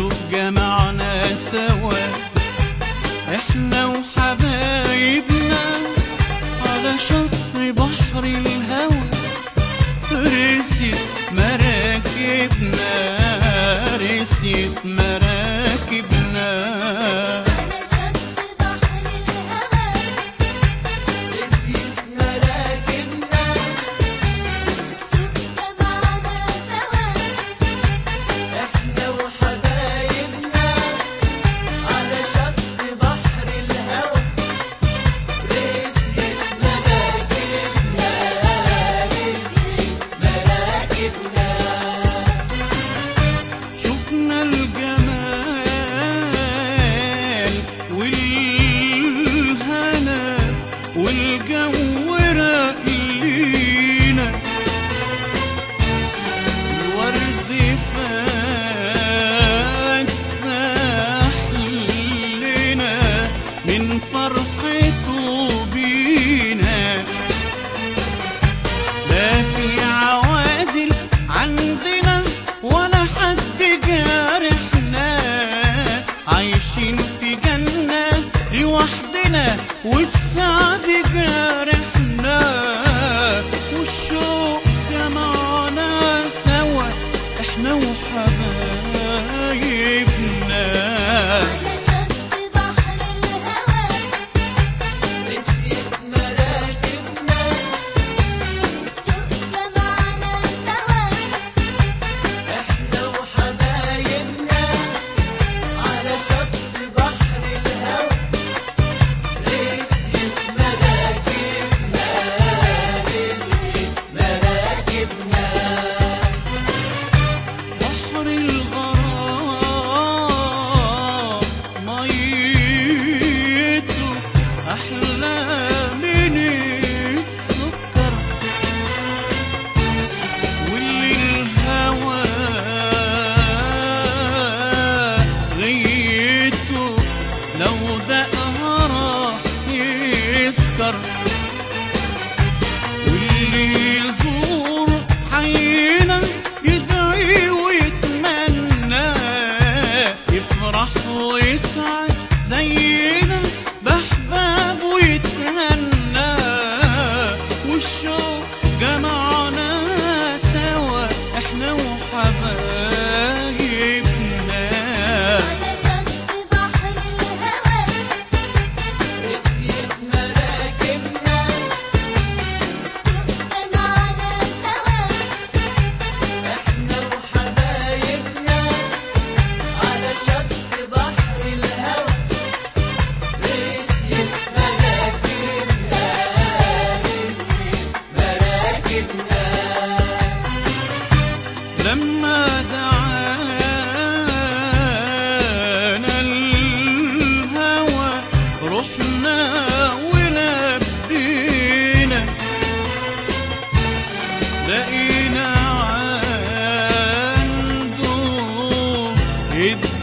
والشوق جمعنا سوا احنا وحبايبنا على شط بحر الهوى. رسيت مراكبنا رسيت مراكبنا شفنا الجمال والهنا والجو راق لينا. الورد فتح لنا من فرحته بينا. لا في عوازل عندنا ولا حد جارحنا، عايشين في جنة لوحدنا والسعد جارحنا. والشوق جمعنا سوا احنا وحبايبنا على شط بحر الهوى. رسيت مراكبنا الشوق جمعنا سوا احنا وحبايبنا على شط بحر الهوى. رسيت مراكبنا رسيت مراكبنا بحر الغرام ميته أحلى من السكر. واللي الهوى غيته لو دقها راح يسكر. واللي يزور حينا يدعي ويتمنى يفرح ويسعد زينا بأحباب ويتهنى. والشوق جمعنا سوا احنا وحبايبنا على شط بحر الهوى. رسيت مراكبنا الشوق جمعنا سوا احنا وحبايبنا على شط بحر الهوى. رسيت مراكبنا رسيت مراكبنا لما دعانا الهوى رحنا ولبينا. لقينا عنده